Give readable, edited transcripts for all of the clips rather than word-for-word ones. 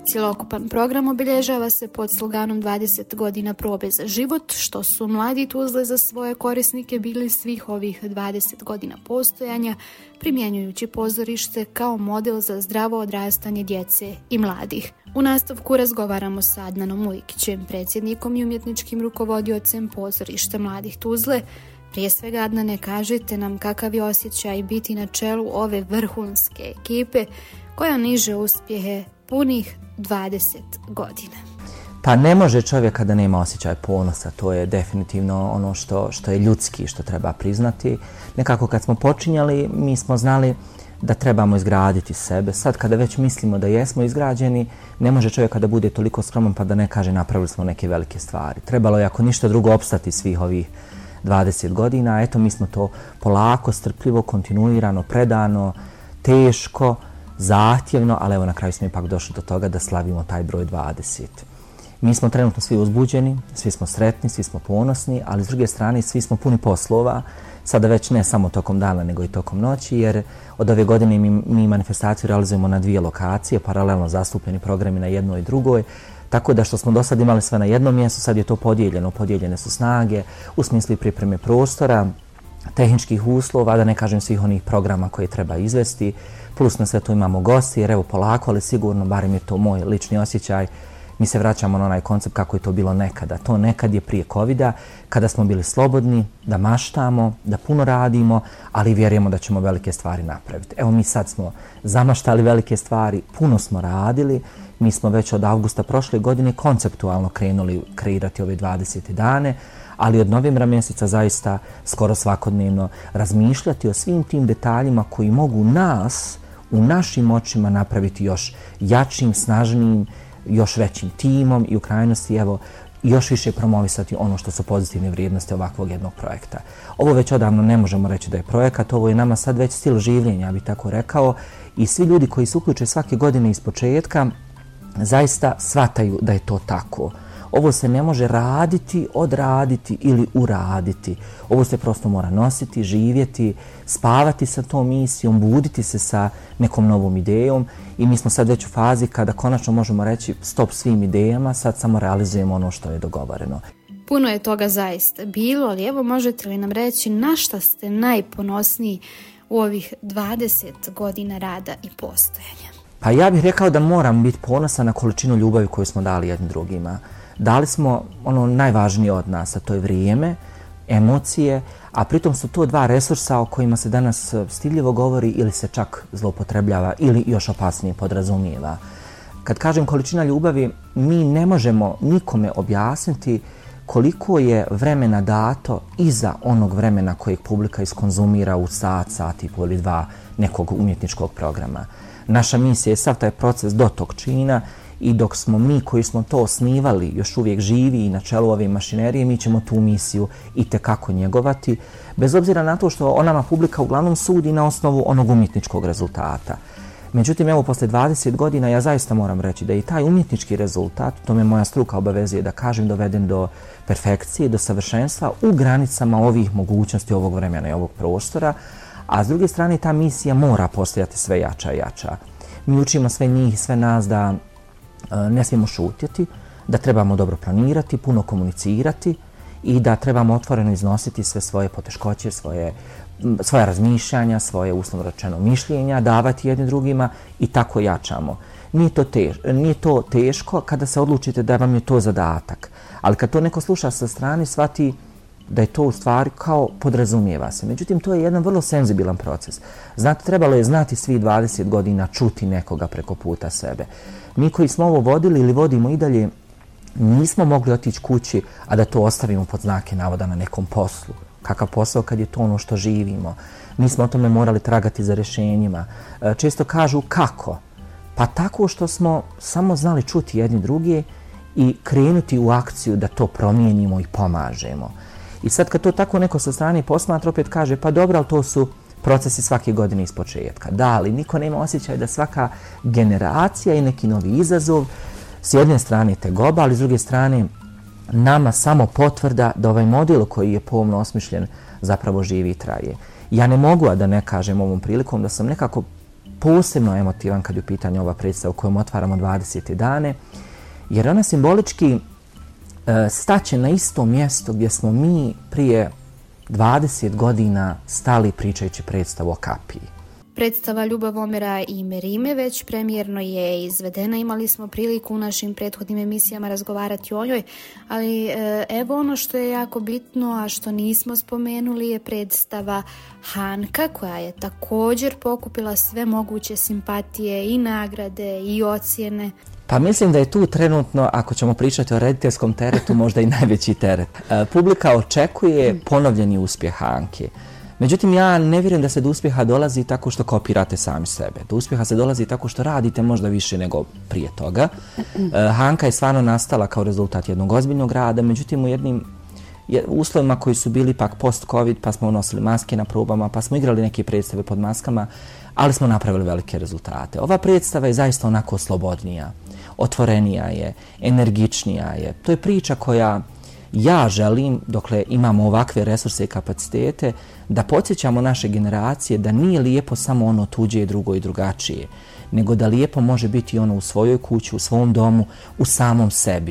Cjelokupan program obilježava se pod sloganom 20 godina probe za život, što su mladi Tuzle za svoje korisnike bili svih ovih 20 godina postojanja, primjenjujući pozorište kao model za zdravo odrastanje djece i mladih. U nastavku razgovaramo sa Adnanom Ujkićem, predsjednikom i umjetničkim rukovodiocem pozorišta mladih Tuzle. Prije svega, Adnane, kažite nam kakav je osjećaj biti na čelu ove vrhunske ekipe koja niže uspjehe punih 20 godina. Pa ne može čovjek da nema osjećaj ponosa, to je definitivno ono što je ljudski, što treba priznati. Nekako kad smo počinjali, mi smo znali da trebamo izgraditi sebe. Sad kada već mislimo da jesmo izgrađeni, ne može čovjek da bude toliko skroman pa da ne kaže napravili smo neke velike stvari. Trebalo je, ako ništa drugo, opstati svih ovih 20 godina. Eto, mi smo to polako, strpljivo, kontinuirano, predano, teško, zahtjevno, ali evo na kraju smo ipak došli do toga da slavimo taj broj 20. Mi smo trenutno svi uzbuđeni, svi smo sretni, svi smo ponosni, ali s druge strane svi smo puni poslova, sada već ne samo tokom dana nego i tokom noći, jer od ove godine mi manifestaciju realizujemo na 2 lokacije, paralelno zastupljeni programi na jednoj i drugoj, tako da što smo do sad imali sve na jednom mjestu, sad je to podijeljeno, podijeljene su snage u smislu pripreme prostora, tehničkih uslova, da ne kažem svih onih programa koje treba izvesti, plus na sve to imamo gosti, jer evo polako, ali sigurno, barem je to moj lični osjećaj, mi se vraćamo na onaj koncept kako je to bilo nekada. To nekad je prije covida, kada smo bili slobodni, da maštamo, da puno radimo, ali vjerujemo da ćemo velike stvari napraviti. Evo mi sad smo zamaštali velike stvari, puno smo radili, mi smo već od avgusta prošle godine konceptualno krenuli kreirati ove 20 dane, ali od novembra mjeseca zaista skoro svakodnevno razmišljati o svim tim detaljima koji mogu nas u našim očima napraviti još jačim, snažnijim, još većim timom i u krajnosti evo još više promovisati ono što su pozitivne vrijednosti ovakvog jednog projekta. Ovo već odavno ne možemo reći da je projekat, ovo je nama sad već stil življenja, ja bih tako rekao, i svi ljudi koji se uključe svake godine iz početka zaista shvataju da je to tako. Ovo se ne može raditi, odraditi ili uraditi. Ovo se prosto mora nositi, živjeti, spavati sa tom misijom, buditi se sa nekom novom idejom i mi smo sad već u fazi kada konačno možemo reći stop svim idejama, sad samo realizujemo ono što je dogovoreno. Puno je toga zaista bilo, ali evo možete li nam reći na šta ste najponosniji u ovih 20 godina rada i postojanja? Pa ja bih rekao da moram biti ponosan na količinu ljubavi koju smo dali jednim drugima. Dali smo ono najvažnije od nas, a to je vrijeme, emocije, a pritom su to 2 resursa o kojima se danas stidljivo govori ili se čak zloupotrebljava ili još opasnije podrazumijeva. Kad kažem količina ljubavi, mi ne možemo nikome objasniti koliko je vremena dato iza onog vremena kojeg publika iskonzumira u sat i pol ili 2 nekog umjetničkog programa. Naša misija je sav taj proces do tog čina i dok smo mi koji smo to osnivali još uvijek živi i na čelu ove mašinerije, mi ćemo tu misiju itekako njegovati, bez obzira na to što o nama publika uglavnom sudi na osnovu onog umjetničkog rezultata. Međutim, evo, posle 20 godina ja zaista moram reći da i taj umjetnički rezultat, to me moja struka obavezuje da kažem, doveden do perfekcije, do savršenstva u granicama ovih mogućnosti, ovog vremena i ovog prostora, a s druge strane ta misija mora postojati sve jača i jača. Mi učimo sve njih i sve nas da ne smijemo šutjeti, da trebamo dobro planirati, puno komunicirati i da trebamo otvoreno iznositi sve svoje poteškoće, svoja razmišljanja, svoje uslovno rečeno mišljenja, davati jedni drugima i tako jačamo. Nije to teško kada se odlučite da vam je to zadatak, ali kad to neko sluša sa strane, shvati da je to u stvari kao podrazumijeva se. Međutim, to je jedan vrlo senzibilan proces. Znate, trebalo je znati svih 20 godina čuti nekoga preko puta sebe. Mi koji smo ovo vodili ili vodimo i dalje, nismo mogli otići kući, a da to ostavimo pod znake navoda na nekom poslu. Kakav posao kad je to ono što živimo. Mi smo o tome morali tragati za rješenjima. Često kažu kako? Pa tako što smo samo znali čuti jedni drugi i krenuti u akciju da to promijenimo i pomažemo. I sad kad to tako neko sa strane posmatra, opet kaže pa dobro, ali to su procesi svake godine iz početka. Da, ali niko nema osjećaj da svaka generacija je neki novi izazov, s jedne strane tegoba, ali s druge strane nama samo potvrda da ovaj model koji je pomno osmišljen zapravo živi i traje. Ja ne mogu, a da ne kažem ovom prilikom da sam nekako posebno emotivan kad je u pitanju ova predstava kojom otvaramo 20. dane, jer ona simbolički staće na isto mjesto gdje smo mi prije 20 godina stali pričajući predstavu o kapiji. Predstava Ljubavomera i Merime već premijerno je izvedena. Imali smo priliku u našim prethodnim emisijama razgovarati o njoj, ali evo ono što je jako bitno, a što nismo spomenuli, je predstava Hanka, koja je također pokupila sve moguće simpatije i nagrade i ocjene. Pa mislim da je tu trenutno, ako ćemo pričati o rediteljskom teretu, možda i najveći teret. Publika očekuje ponovljeni uspjeh Hanke. Međutim, ja ne vjerujem da se do uspjeha dolazi tako što kopirate sami sebe. Do uspjeha se dolazi tako što radite možda više nego prije toga. Hanka je stvarno nastala kao rezultat jednog ozbiljnog rada, međutim u jednim uslovima koji su bili pak post-covid, pa smo nosili maske na probama, pa smo igrali neke predstave pod maskama, ali smo napravili velike rezultate. Ova predstava je zaista onako slobodnija, otvorenija je, energičnija je. To je priča koja ja želim, dokle imamo ovakve resurse i kapacitete, da podsjećamo naše generacije da nije lijepo samo ono tuđe, drugo i drugačije, nego da lijepo može biti ono u svojoj kući, u svom domu, u samom sebi.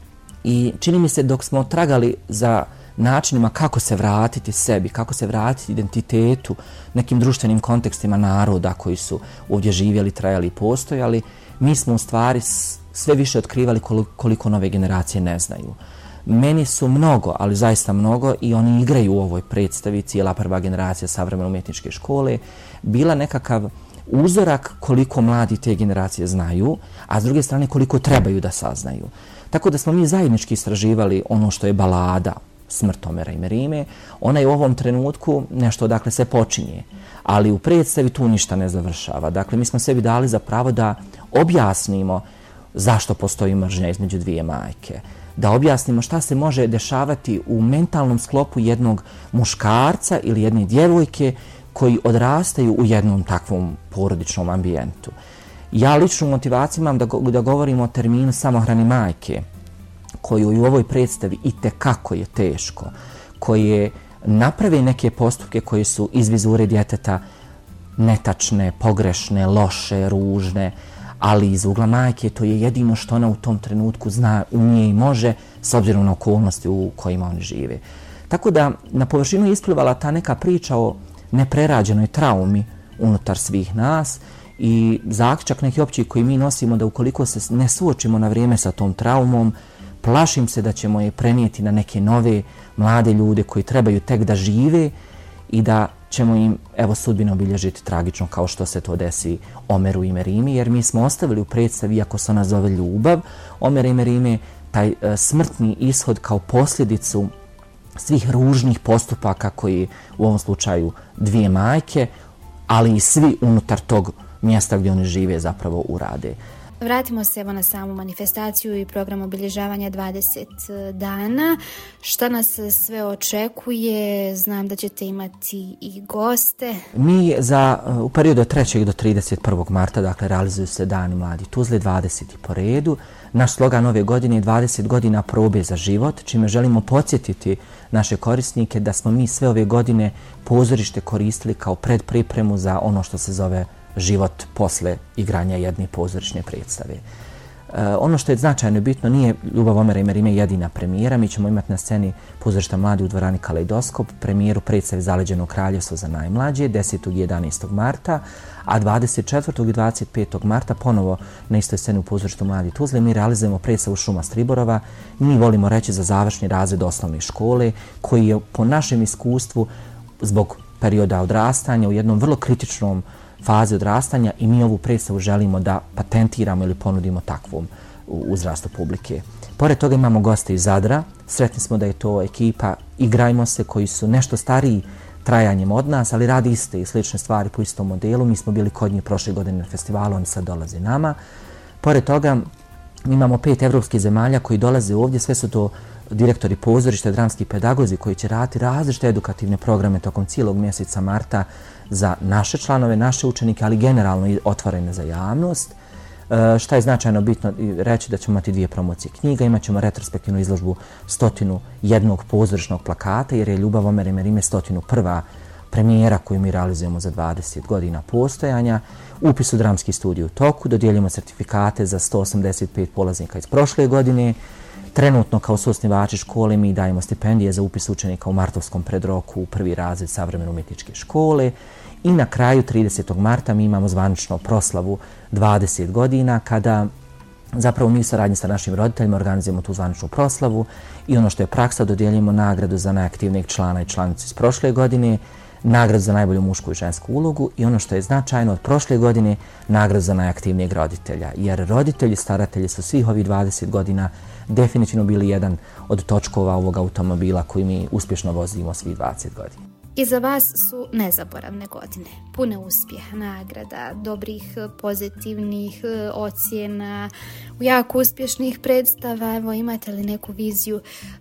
I čini mi se dok smo tragali za načinima kako se vratiti sebi, kako se vratiti identitetu, nekim društvenim kontekstima naroda koji su ovdje živjeli, trajali i postojali, mi smo u stvari sve više otkrivali koliko nove generacije ne znaju. Meni su mnogo, ali zaista mnogo, i oni igraju u ovoj predstavi, cijela prva generacija savremene umjetničke škole, bila nekakav uzorak koliko mladi te generacije znaju, a s druge strane koliko trebaju da saznaju. Tako da smo mi zajednički istraživali ono što je balada Smrt Omera i Merime. Ona je u ovom trenutku nešto odakle se počinje, ali u predstavi tu ništa ne završava. Dakle, mi smo sebi dali za pravo da objasnimo zašto postoji mržnja između dvije majke, da objasnimo šta se može dešavati u mentalnom sklopu jednog muškarca ili jedne djevojke koji odrastaju u jednom takvom porodičnom ambijentu. Ja ličnu motivaciju imam da govorim o terminu samohrane majke, koju u ovoj predstavi itekako je teško, koje naprave neke postupke koji su iz vizure djeteta netačne, pogrešne, loše, ružne, ali iz ugla majke to je jedino što ona u tom trenutku zna, umije i može, s obzirom na okolnosti u kojima oni žive. Tako da na površinu je isplivala ta neka priča o neprerađenoj traumi unutar svih nas i zaključak neki opći koji mi nosimo da ukoliko se ne suočimo na vrijeme sa tom traumom, plašim se da ćemo je prenijeti na neke nove mlade ljude koji trebaju tek da žive i da ćemo im, evo, sudbinu obilježiti tragično kao što se to desi Omeru i Merimi, jer mi smo ostavili u predstavi, iako se ona zove Ljubav, Omera i Merime, taj smrtni ishod kao posljedicu svih ružnih postupaka koji u ovom slučaju dvije majke, ali i svi unutar tog mjesta gdje oni žive zapravo urade. Vratimo se evo na samu manifestaciju i program obilježavanja 20 dana. Šta nas sve očekuje? Znam da ćete imati i goste. Mi u periodu od 3. do 31. marta, dakle, realizuju se Dani Mladi Tuzle, 20. po redu. Naš slogan ove godine je 20 godina probe za život, čime želimo podsjetiti naše korisnike da smo mi sve ove godine pozorište koristili kao predpripremu za ono što se zove život posle igranja jedne pozorišne predstave. Ono što je značajno bitno, nije Ljubav Omera i Merime jedina premijera. Mi ćemo imati na sceni pozorišta Mladi u dvorani Kaleidoskop premijeru predstave Zaleđeno kraljevstvo za najmlađe 10. i 11. marta, a 24. i 25. marta ponovo na istoj sceni u pozorištu Mladi Tuzle mi realizujemo predstavu Šuma Striborova. Mi volimo reći za završni razred osnovne škole, koji je po našem iskustvu zbog perioda odrastanja u jednom vrlo kritičnom fazi odrastanja i mi ovu predstavu želimo da patentiramo ili ponudimo takvom uzrastu publike. Pored toga imamo goste iz Zadra. Sretni smo da je to ekipa Igrajmo se, koji su nešto stariji trajanjem od nas, ali radi iste i slične stvari po istom modelu. Mi smo bili kod njih prošle godine na festivalu, oni sad dolaze nama. Pored toga imamo 5 evropskih zemalja koji dolaze ovdje, sve su to direktori pozorišta, dramski pedagozi koji će raditi različite edukativne programe tokom cijelog mjeseca marta za naše članove, naše učenike, ali generalno i otvorene za javnost. Šta je značajno bitno reći da ćemo imati 2 promocije knjiga, imat ćemo retrospektivnu izložbu 101 pozorišnog plakata, jer je Ljubav Omera i Merime 101. premijera koju mi realizujemo za 20 godina postojanja, upis u dramski studij u toku, dodjeljujemo certifikate za 185 polaznika iz prošle godine. Trenutno kao suosnivači škole mi dajemo stipendije za upis učenika u martovskom predroku u prvi razred savremene umjetničke škole i na kraju 30. marta mi imamo zvanično proslavu 20 godina kada zapravo mi u saradnji sa našim roditeljima organizujemo tu zvaničnu proslavu i ono što je praksa, dodjeljujemo nagradu za najaktivnijeg člana i članicu iz prošle godine, nagradu za najbolju mušku i žensku ulogu i ono što je značajno od prošle godine, nagradu za najaktivnijeg roditelja. Jer roditelji, staratelji su svih ovih 20 godina definitivno bili jedan od točkova ovog automobila koji mi uspješno vozimo svih 20 godina. Iza vas su nezaboravne godine, pune uspjeha, nagrada, dobrih, pozitivnih ocjena, jako uspješnih predstava. Evo, imate li neku viziju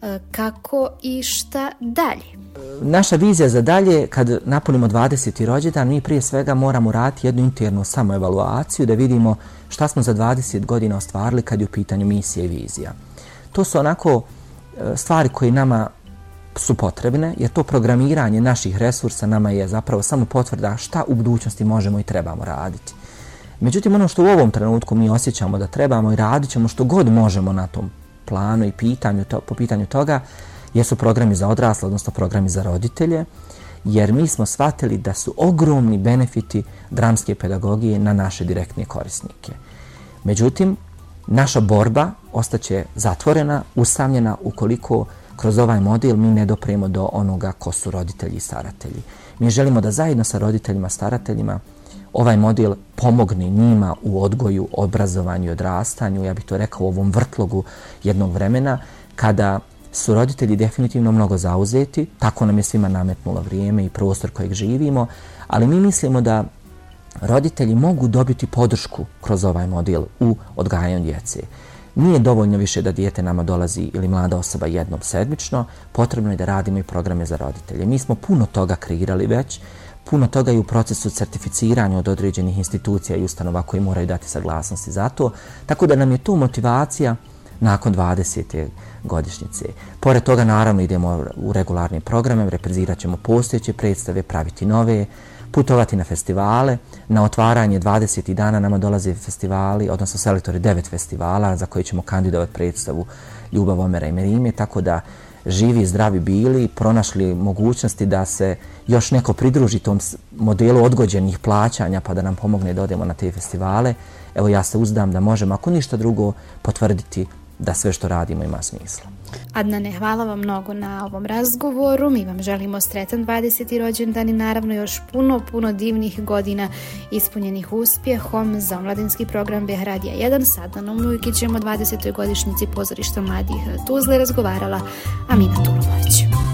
kako i šta dalje? Naša vizija za dalje, kad napunimo 20. rođendan, mi prije svega moramo raditi jednu internu samoevaluaciju da vidimo šta smo za 20 godina ostvarili kad je u pitanju misija i vizija. To su onako stvari koje nama su potrebne, jer to programiranje naših resursa nama je zapravo samo potvrda šta u budućnosti možemo i trebamo raditi. Međutim, ono što u ovom trenutku mi osjećamo da trebamo i radit ćemo što god možemo na tom planu i po pitanju toga jesu programi za odrasle, odnosno programi za roditelje, jer mi smo shvatili da su ogromni benefiti dramske pedagogije na naše direktne korisnike. Međutim, naša borba ostaće zatvorena, usamljena ukoliko kroz ovaj model mi ne dopremo do onoga ko su roditelji i staratelji. Mi želimo da zajedno sa roditeljima i starateljima ovaj model pomogne njima u odgoju, obrazovanju i odrastanju, ja bih to rekao u ovom vrtlogu jednog vremena, kada su roditelji definitivno mnogo zauzeti, tako nam je svima nametnulo vrijeme i prostor kojeg živimo, ali mi mislimo da roditelji mogu dobiti podršku kroz ovaj model u odgajanju djece. Nije dovoljno više da dijete nama dolazi ili mlada osoba jednom sedmično, potrebno je da radimo i programe za roditelje. Mi smo puno toga kreirali već, puno toga i u procesu certificiranja od određenih institucija i ustanova koji moraju dati saglasnosti za to, tako da nam je tu motivacija nakon 20. godišnjice. Pored toga, naravno, idemo u regularne programe, reprizirat ćemo postojeće predstave, praviti nove, putovati na festivale. Na otvaranje 20 dana nama dolaze festivali, odnosno selektori 9 festivala za koje ćemo kandidovati predstavu Ljubav, Omera i Merime, tako da živi i zdravi bili, pronašli mogućnosti da se još neko pridruži tom modelu odgođenih plaćanja pa da nam pomogne da odemo na te festivale. Evo, ja se uzdam da možemo, ako ništa drugo, potvrditi da sve što radimo ima smisla. Adnane, hvala vam mnogo na ovom razgovoru. Mi vam želimo sretan 20. rođendan i naravno još puno divnih godina ispunjenih uspjehom. Za omladinski program BH Radija 1 s Adnanom Lujkićem o 20. godišnjici Pozorišta mladih Tuzle razgovarala Amina Tulomović.